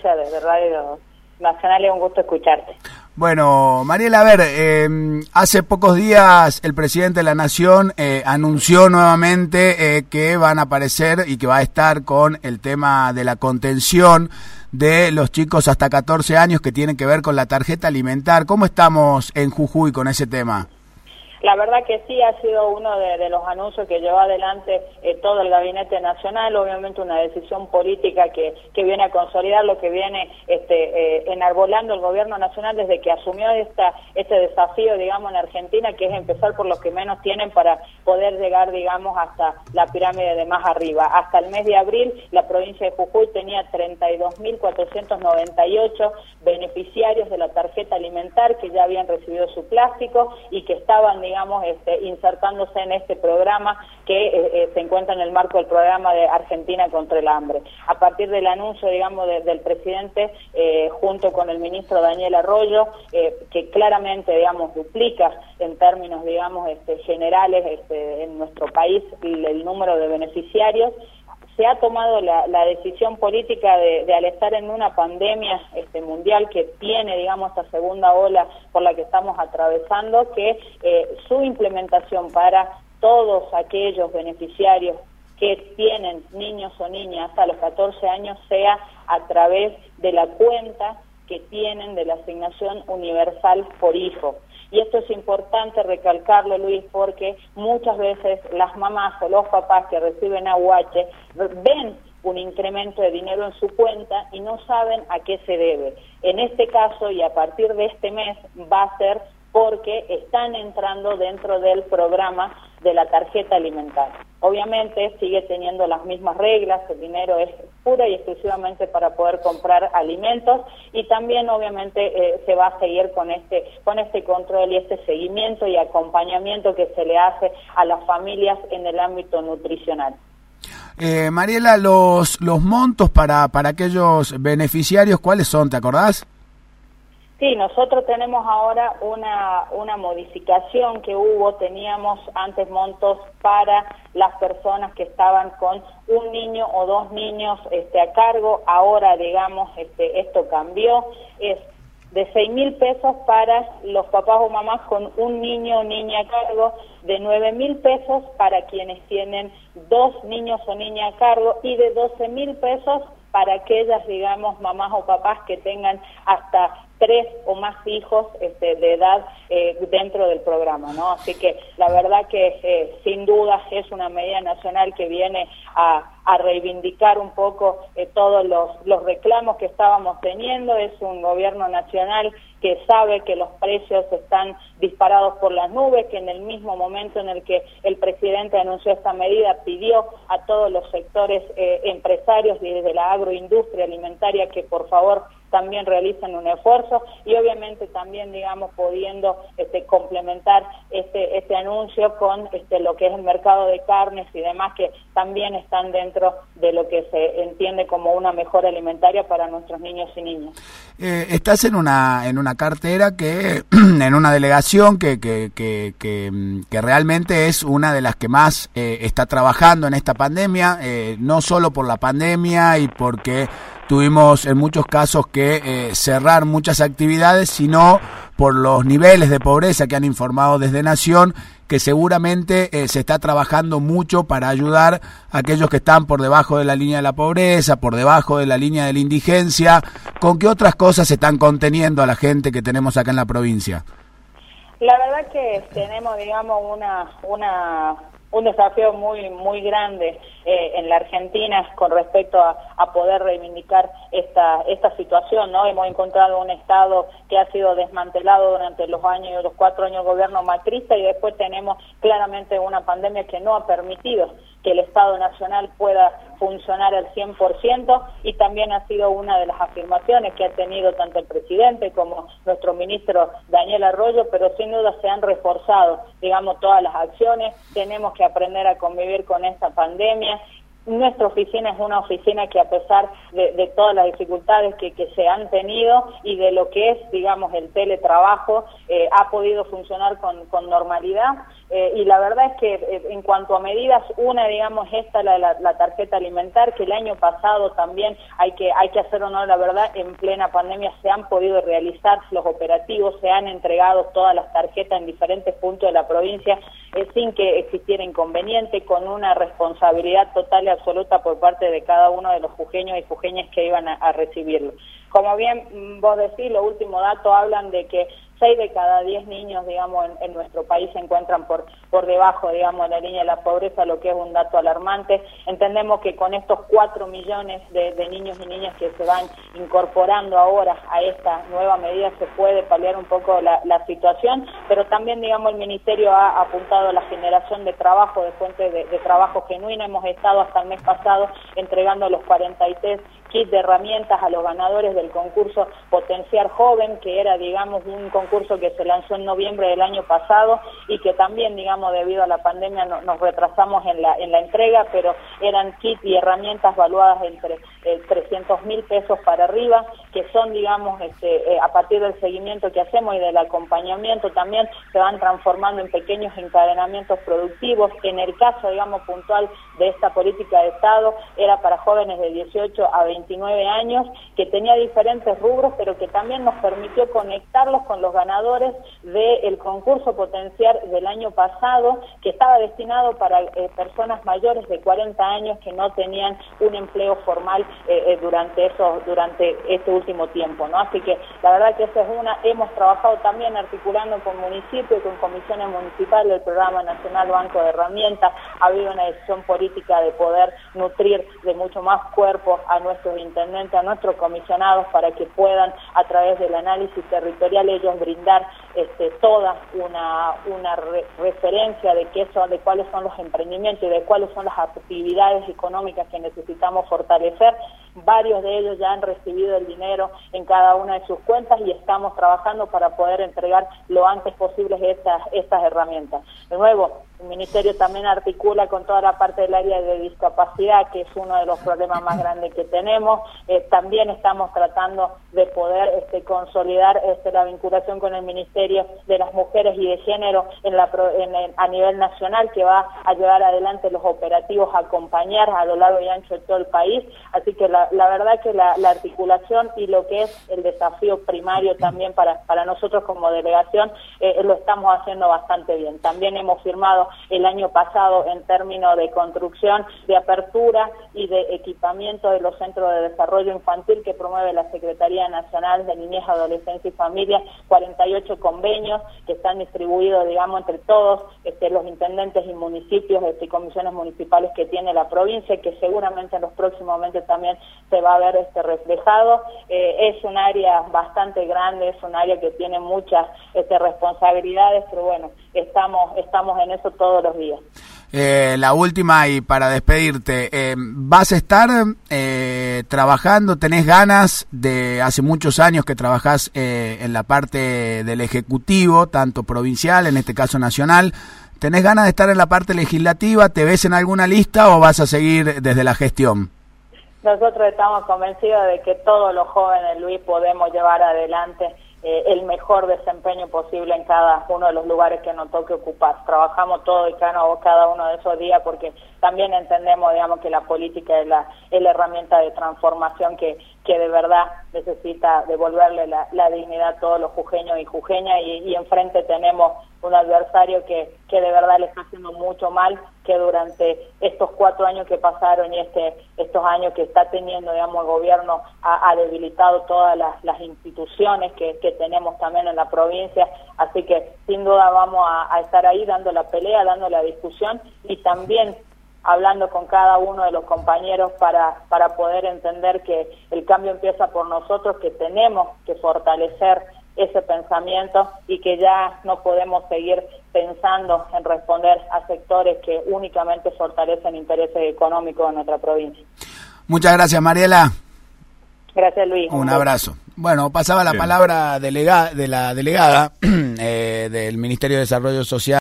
de Radio Nacional, es un gusto escucharte. Bueno, Mariela, a ver, hace pocos días el presidente de la Nación anunció nuevamente que van a aparecer y que va a estar con el tema de la contención de los chicos hasta 14 años que tienen que ver con la tarjeta alimentar. ¿Cómo estamos en Jujuy con ese tema? La verdad que sí, ha sido uno de los anuncios que llevó adelante todo el Gabinete Nacional, obviamente una decisión política que viene a consolidar lo que viene enarbolando el Gobierno Nacional desde que asumió este desafío, digamos, en Argentina, que es empezar por los que menos tienen para poder llegar, digamos, hasta la pirámide de más arriba. Hasta el mes de abril, la provincia de Jujuy tenía 32.498 beneficiarios de la tarjeta alimentar que ya habían recibido su plástico y que estaban, digamos, insertándose en este programa que se encuentra en el marco del programa de Argentina contra el hambre. A partir del anuncio, digamos, del presidente, junto con el ministro Daniel Arroyo, que claramente, digamos, duplica en términos, digamos, generales en nuestro país el número de beneficiarios, se ha tomado la decisión política de al estar en una pandemia mundial que tiene, digamos, esta segunda ola por la que estamos atravesando, que su implementación para todos aquellos beneficiarios que tienen niños o niñas hasta los 14 años sea a través de la cuenta que tienen de la asignación universal por hijo. Y esto es importante recalcarlo, Luis, porque muchas veces las mamás o los papás que reciben AUH ven un incremento de dinero en su cuenta y no saben a qué se debe. En este caso, y a partir de este mes, va a ser porque están entrando dentro del programa de la tarjeta alimentaria. Obviamente sigue teniendo las mismas reglas, el dinero es pura y exclusivamente para poder comprar alimentos y también obviamente se va a seguir con este control y este seguimiento y acompañamiento que se le hace a las familias en el ámbito nutricional. Mariela, los montos para aquellos beneficiarios, ¿cuáles son? ¿Te acordás? Sí, nosotros tenemos ahora una modificación que teníamos antes montos para las personas que estaban con un niño o dos niños a cargo, ahora digamos esto cambió, es de 6.000 pesos para los papás o mamás con un niño o niña a cargo, de 9.000 pesos para quienes tienen dos niños o niña a cargo y de 12.000 pesos para aquellas, digamos, mamás o papás que tengan hasta 3 o más hijos de edad dentro del programa, ¿no? Así que la verdad que sin duda es una medida nacional que viene a reivindicar un poco todos los reclamos que estábamos teniendo. Es un gobierno nacional que sabe que los precios están disparados por las nubes, que en el mismo momento en el que el presidente anunció esta medida pidió a todos los sectores empresarios desde la agroindustria alimentaria que por favor también realicen un esfuerzo y obviamente también, digamos, pudiendo complementar este anuncio con lo que es el mercado de carnes y demás que también están dentro de lo que se entiende como una mejora alimentaria para nuestros niños y niñas. Estás en una cartera que en una delegación que realmente es una de las que más está trabajando en esta pandemia, no solo por la pandemia y porque tuvimos en muchos casos que cerrar muchas actividades, sino por los niveles de pobreza que han informado desde Nación, que seguramente se está trabajando mucho para ayudar a aquellos que están por debajo de la línea de la pobreza, por debajo de la línea de la indigencia. ¿Con qué otras cosas se están conteniendo a la gente que tenemos acá en la provincia? La verdad que tenemos, digamos, un desafío muy grande en la Argentina con respecto a poder reivindicar esta situación, ¿no? Hemos encontrado un Estado que ha sido desmantelado durante los 4 años del gobierno macrista y después tenemos claramente una pandemia que no ha permitido que el Estado Nacional pueda funcionar al 100% y también ha sido una de las afirmaciones que ha tenido tanto el presidente como nuestro ministro Daniel Arroyo, pero sin duda se han reforzado, digamos, todas las acciones. Tenemos que aprender a convivir con esta pandemia. Nuestra oficina es una oficina que a pesar de todas las dificultades que se han tenido y de lo que es, digamos, el teletrabajo, ha podido funcionar con normalidad. y la verdad es que en cuanto a medidas, una, digamos, esta, la tarjeta alimentar, que el año pasado también hay que hacer honor, la verdad, en plena pandemia se han podido realizar los operativos, se han entregado todas las tarjetas en diferentes puntos de la provincia sin que existiera inconveniente, con una responsabilidad total y absoluta por parte de cada uno de los jujeños y jujeñas que iban a recibirlo. Como bien vos decís, los últimos datos hablan de que 6 de cada 10 niños, digamos, en nuestro país se encuentran por debajo, digamos, de la línea de la pobreza, lo que es un dato alarmante. Entendemos que con estos 4 millones de niños y niñas que se van incorporando ahora a esta nueva medida se puede paliar un poco la situación, pero también, digamos, el Ministerio ha apuntado a la generación de trabajo, de fuentes de trabajo genuina. Hemos estado hasta el mes pasado entregando los 43 kits de herramientas a los ganadores del concurso Potenciar Joven, que era, digamos, un concurso que se lanzó en noviembre del año pasado y que también, digamos, debido a la pandemia nos retrasamos en la entrega, pero eran kits y herramientas valuadas entre 300.000 pesos para arriba, que son, digamos, a partir del seguimiento que hacemos y del acompañamiento también se van transformando en pequeños encadenamientos productivos. En el caso, digamos, puntual de esta política de Estado, era para jóvenes de 18 a 29 años, que tenía diferentes rubros, pero que también nos permitió conectarlos con los ganadores del concurso Potenciar del año pasado, que estaba destinado para personas mayores de 40 años que no tenían un empleo formal durante este último tiempo, ¿no? Así que la verdad que esa es una. Hemos trabajado también articulando con municipios y con comisiones municipales del Programa Nacional Banco de Herramientas. Ha habido una decisión política de poder nutrir de mucho más cuerpo a nuestros intendentes, a nuestros comisionados, para que puedan, a través del análisis territorial, ellos brindar toda una referencia de cuáles son los emprendimientos y de cuáles son las actividades económicas que necesitamos fortalecer. Varios de ellos ya han recibido el dinero en cada una de sus cuentas y estamos trabajando para poder entregar lo antes posible estas herramientas. De nuevo, el Ministerio también articula con toda la parte del área de discapacidad, que es uno de los problemas más grandes que tenemos. También estamos tratando de poder consolidar la vinculación con el Ministerio de las Mujeres y de Género a nivel nacional, que va a llevar adelante los operativos a acompañar a lo largo y ancho de todo el país. Así que la verdad que la articulación y lo que es el desafío primario también para nosotros como delegación lo estamos haciendo bastante bien. También hemos firmado el año pasado en términos de construcción, de apertura y de equipamiento de los centros de desarrollo infantil que promueve la Secretaría Nacional de Niñez, Adolescencia y Familia, 48 convenios que están distribuidos, digamos, entre todos los intendentes y municipios y comisiones municipales que tiene la provincia, que seguramente en los próximos meses también se va a ver reflejado. Es un área bastante grande, es un área que tiene muchas responsabilidades, pero bueno, estamos en eso todos los días. La última, y para despedirte, ¿vas a estar trabajando? ¿Tenés ganas hace muchos años que trabajás en la parte del Ejecutivo, tanto provincial, en este caso nacional? ¿Tenés ganas de estar en la parte legislativa? ¿Te ves en alguna lista o vas a seguir desde la gestión? Nosotros estamos convencidos de que todos los jóvenes, Luis, podemos llevar adelante el mejor desempeño posible en cada uno de los lugares que nos toque ocupar. Trabajamos todo y cada uno de esos días porque también entendemos, digamos, que la política es la herramienta de transformación que de verdad necesita devolverle la dignidad a todos los jujeños y jujeñas, y enfrente tenemos un adversario que de verdad le está haciendo mucho mal, que durante estos 4 años que pasaron y estos años que está teniendo, digamos, el gobierno ha debilitado todas las instituciones que tenemos también en la provincia. Así que sin duda vamos a estar ahí dando la pelea, dando la discusión y también hablando con cada uno de los compañeros para poder entender que el cambio empieza por nosotros, que tenemos que fortalecer ese pensamiento y que ya no podemos seguir pensando en responder a sectores que únicamente fortalecen intereses económicos de nuestra provincia. Muchas gracias, Mariela. Gracias, Luis. Un abrazo. Bueno, pasaba la palabra de la delegada del Ministerio de Desarrollo Social.